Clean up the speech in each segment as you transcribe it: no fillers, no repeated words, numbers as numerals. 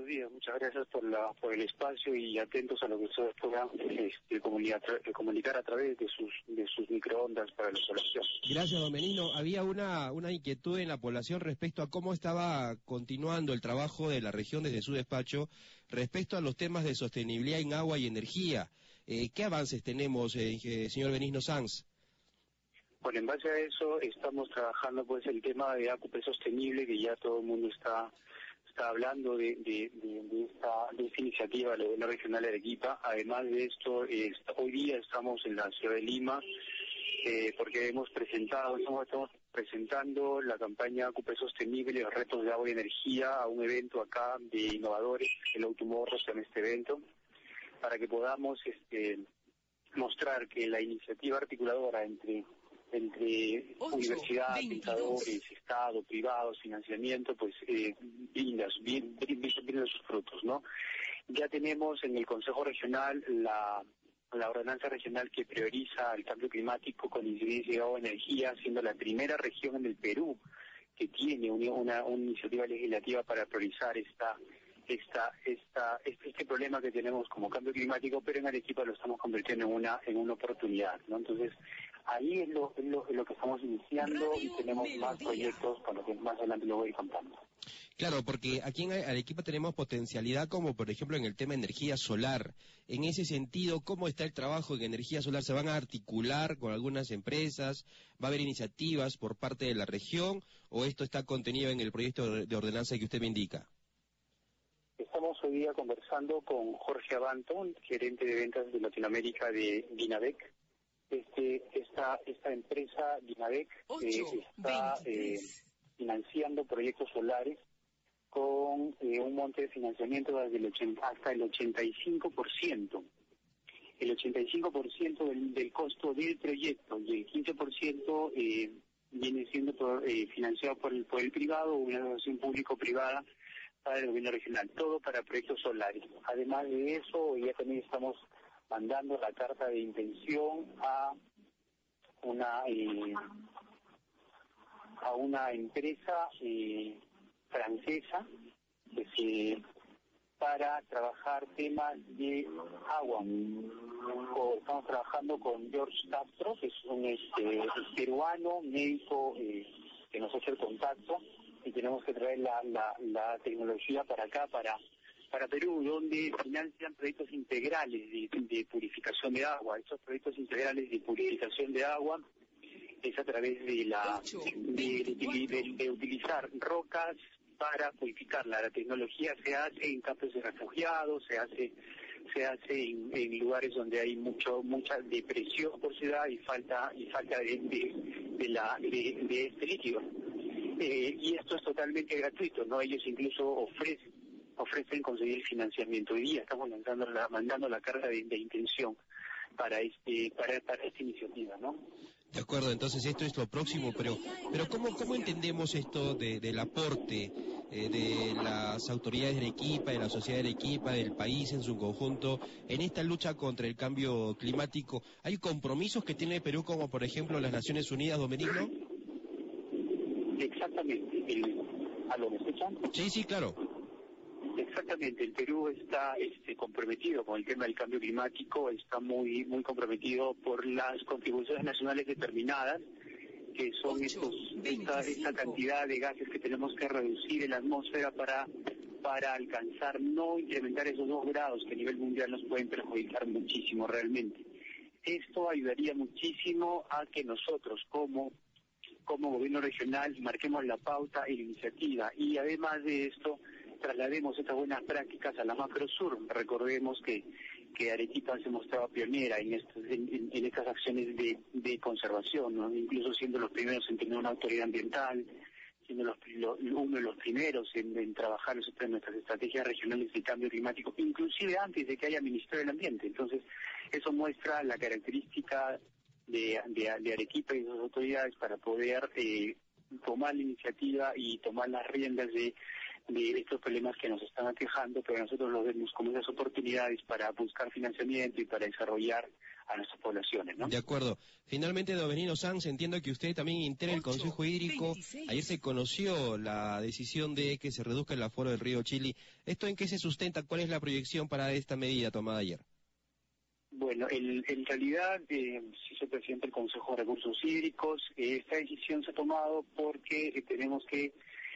buenos días. Muchas gracias por el espacio y atentos a lo que ustedes puedan comunicar a través de sus microondas para la población. Gracias, don Benigno. Había una inquietud en la población respecto a cómo estaba continuando el trabajo de la región desde su despacho respecto a los temas de sostenibilidad en agua y energía. ¿Qué avances tenemos, señor Benigno Sanz? Bueno, en base a eso estamos trabajando pues el tema de ACUPE sostenible, que ya todo el mundo está hablando de esta iniciativa de la gobierno regional de Arequipa. Además de esto, hoy día estamos en la ciudad de Lima, porque estamos presentando la campaña ACUPE sostenible, los retos de agua y energía, a un evento acá de innovadores, el Automorro se llama este evento, para que podamos mostrar que la iniciativa articuladora entre universidad, pensadores, Estado, privados, financiamiento, pues brinda sus frutos, ¿no? Ya tenemos en el Consejo Regional la ordenanza regional que prioriza el cambio climático con incidencia de agua y energía, siendo la primera región en el Perú que tiene una iniciativa legislativa para priorizar este problema que tenemos como cambio climático, pero en Arequipa lo estamos convirtiendo en una oportunidad, ¿no? Entonces, ahí es lo que estamos iniciando y tenemos más proyectos para lo que más adelante lo voy a ir contando. Claro, porque aquí en Arequipa tenemos potencialidad como, por ejemplo, en el tema de energía solar. En ese sentido, ¿cómo está el trabajo en energía solar? ¿Se van a articular con algunas empresas? ¿Va a haber iniciativas por parte de la región? ¿O esto está contenido en el proyecto de ordenanza que usted me indica? Estamos hoy día conversando con Jorge Abanto, gerente de ventas de Latinoamérica de Dinadec. Esta empresa Dinadec está financiando proyectos solares con un monte de financiamiento desde hasta el 85%. El 85% del costo del proyecto y el 15% viene siendo financiado por el privado o una asociación público-privada para el gobierno regional, todo para proyectos solares. Además de eso, ya también estamos mandando la carta de intención a una empresa francesa para trabajar temas de agua. Estamos trabajando con George Castro, que es un peruano, médico, que nos hace el contacto, y tenemos que traer la tecnología para acá, para Perú, donde financian proyectos integrales de purificación de agua. Estos proyectos integrales de purificación de agua es a través de utilizar rocas para purificarla. La tecnología se hace en campos de refugiados, se hace en lugares donde hay mucha depresión por ciudad y falta de este líquido. Y esto es totalmente gratuito, ¿no? Ellos incluso ofrecen conseguir financiamiento. Hoy día estamos mandando la carga de intención para esta iniciativa, ¿no? De acuerdo, entonces esto es lo próximo, pero ¿cómo entendemos esto del aporte de las autoridades de Arequipa, de la sociedad de Arequipa, del país en su conjunto, en esta lucha contra el cambio climático? ¿Hay compromisos que tiene Perú, como por ejemplo las Naciones Unidas, don Benigno? Exactamente. ¿Aló, me escuchan? Sí, claro. Exactamente, el Perú está comprometido con el tema del cambio climático, está muy comprometido por las contribuciones nacionales determinadas, que son esta cantidad de gases que tenemos que reducir en la atmósfera para alcanzar, no incrementar esos 2 grados que a nivel mundial nos pueden perjudicar muchísimo realmente. Esto ayudaría muchísimo a que nosotros como gobierno regional marquemos la pauta y la iniciativa, y además de esto traslademos estas buenas prácticas a la macrosur. Recordemos que Arequipa se mostraba pionera en estas acciones de conservación, ¿no? Incluso siendo los primeros en tener una autoridad ambiental, siendo uno de los primeros en trabajar en nuestras estrategias regionales de cambio climático, inclusive antes de que haya Ministerio del Ambiente. Entonces, eso muestra la característica de Arequipa y sus autoridades para poder tomar la iniciativa y tomar las riendas de estos problemas que nos están aquejando, pero nosotros los vemos como esas oportunidades para buscar financiamiento y para desarrollar a nuestras poblaciones, ¿no? De acuerdo. Finalmente, don Benigno Sanz, entiendo que usted también integra el Consejo Hídrico. Ayer se conoció la decisión de que se reduzca el aforo del río Chili. ¿Esto en qué se sustenta? ¿Cuál es la proyección para esta medida tomada ayer? Bueno, en realidad, sí soy presidente del Consejo de Recursos Hídricos. Esta decisión se ha tomado porque tenemos que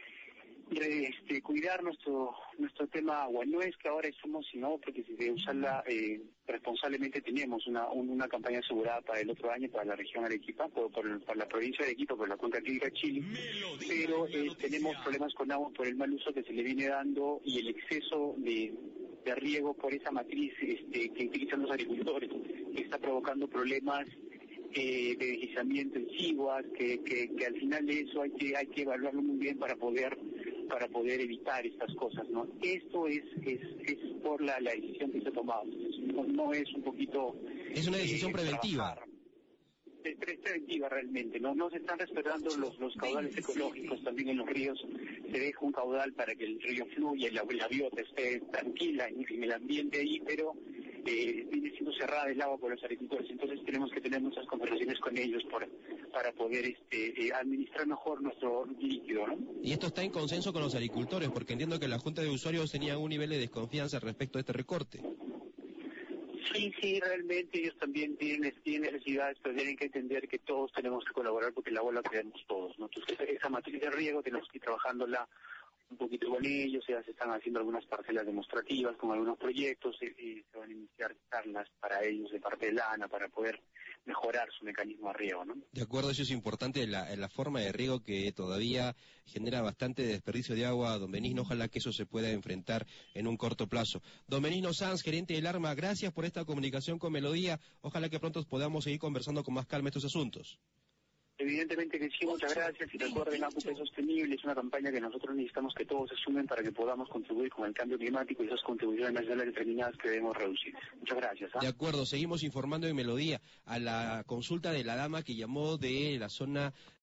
cuidar nuestro tema agua. No es que ahora estamos, sino porque si de usarla responsablemente tenemos una campaña asegurada para el otro año para la región Arequipa, por la provincia de Arequipa, por la cuenca hídrica Chili, pero tenemos problemas con agua por el mal uso que se le viene dando y el exceso de riego por esa matriz que utilizan los agricultores, que está provocando problemas de deslizamiento en siguas, que al final de eso hay que evaluarlo muy bien para poder evitar estas cosas, ¿no? Esto es por la decisión que se ha tomado. No es un poquito... Es una decisión preventiva. Es preventiva realmente, no se están respetando los caudales ecológicos también en los ríos. Se deja un caudal para que el río fluya y la biota esté tranquila en el ambiente ahí, pero viene siendo cerrada el agua por los agricultores. Entonces tenemos que tener muchas conversaciones con ellos para poder administrar mejor nuestro líquido, ¿no? Y esto está en consenso con los agricultores, porque entiendo que la Junta de Usuarios tenía un nivel de desconfianza respecto a este recorte. Sí, realmente ellos también tienen necesidades, pero tienen que entender que todos tenemos que colaborar porque el agua la creamos todos, ¿no? Entonces esa matriz de riego tenemos que ir trabajándola un poquito con ellos. Ya se están haciendo algunas parcelas demostrativas con algunos proyectos y se van a iniciar charlas para ellos de parte de la ANA para poder mejorar su mecanismo de riego, ¿no? De acuerdo, eso es importante, la forma de riego que todavía genera bastante desperdicio de agua. Don Benigno, ojalá que eso se pueda enfrentar en un corto plazo. Don Benigno Sanz, gerente del ARMA, gracias por esta comunicación con Melodía. Ojalá que pronto podamos seguir conversando con más calma estos asuntos. Evidentemente que sí, muchas gracias. Y recuerden, ACUPE Sostenible es una campaña que nosotros necesitamos que todos se sumen para que podamos contribuir con el cambio climático y esas contribuciones nacionales determinadas que debemos reducir. Muchas gracias. De acuerdo, seguimos informando en Melodía a la consulta de la dama que llamó de la zona